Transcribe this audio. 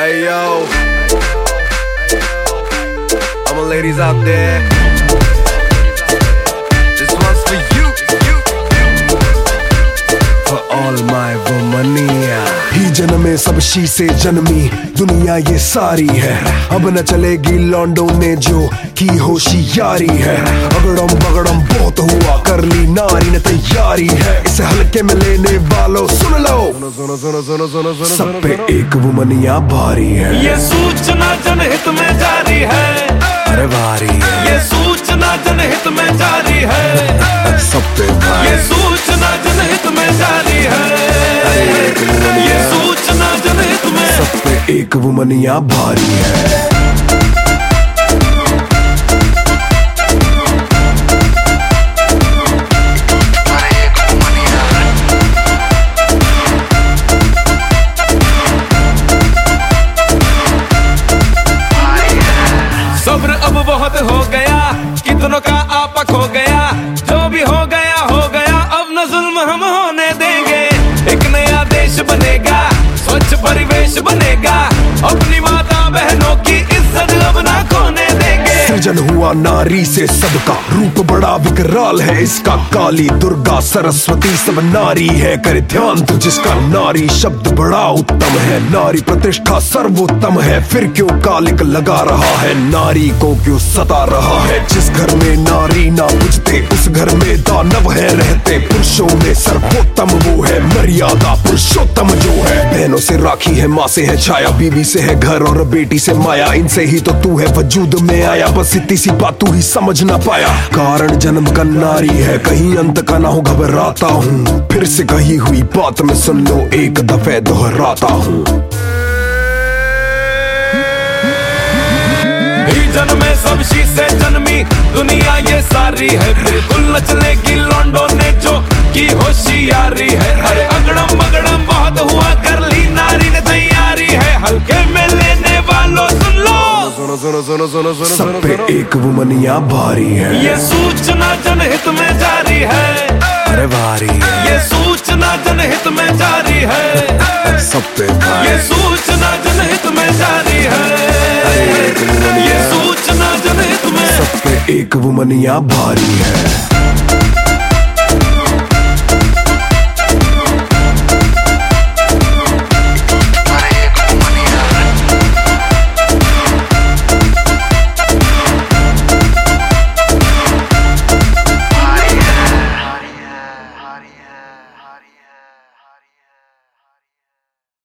Hey yo, all my ladies out there, this one's for you, for all my womania. ही जन्मे सब she से जन्मी दुनिया ये सारी है, अब न चलेगी लॉन्डो ने जो की होशियारी है। अगड़म बगड़म बहुत हुआ, कर ली नारी ने तैयारी है, इसे हल्के में लेने वालों सुन लो, सुनो सुनो सुनो सुनो सुनो सब पे एक वुमनिया भारी है। ये सूचना जनहित में जारी है, अरे भारी है ये सूचना जनहित में जारी है, सब पे ये सूचना जनहित में जारी है, ये सूचना जनहित में सब पे एक वुमनिया भारी है। सब्र अब बहुत हो गया, कितनों का आपा खो गया, जो भी हो गया, अब न जुल्म हम होने देंगे। एक नया देश बनेगा, स्वच्छ परिवेश बनेगा, अपनी माता बहनों की इज्जत अब ना खोने देंगे। सृजन हुआ नारी से सबका, रूप बड़ा विकराल है इसका, काली दुर्गा सरस्वती सब नारी है, करे ध्यान तू जिसका। नारी शब्द बड़ा उत्तम है, नारी प्रतिष्ठा सर्वोत्तम है, फिर क्यों कालिक लगा रहा है, नारी को क्यों सता रहा है। जिस घर में नारी ना बुझते उस घर में दानव है रहते, पुरुषों में सर्वोत्तम वो है, मर्यादा पुरुषोत्तम जो है। बहनों से राखी है, माँ से है छाया, बीवी से है घर और बेटी से माया, इनसे ही तो तू है वजूद में आया, बस इतनी सी बात तू ही समझ ना पाया। कारण जन्म का नारी है, कहीं अंत का ना हो घबराता हूँ, फिर से कही हुई बात में सुन लो एक दफे दोहराता हूँ। जन्मे सब शी से जन्मी दुनिया ये सारी है, बिल्कुल न चलेगी लॉन्डो ने जो की होशियारी है। अरे अगड़म बगड़म बहुत हुआ, कर ली नारी ने तैयारी है, हल्के में लेने वालों सुन लो, सुनो सुनो सुनो सुनो सुनो सब पे एक वुमनिया भारी है। ये सूचना जनहित में जारी है, अरे भारी है ये सूचना जनहित में जारी है, सब पे ये सूचना जनहित में जारी है, ये सूचना जनहित में सब पे एक वुमनिया भारी है।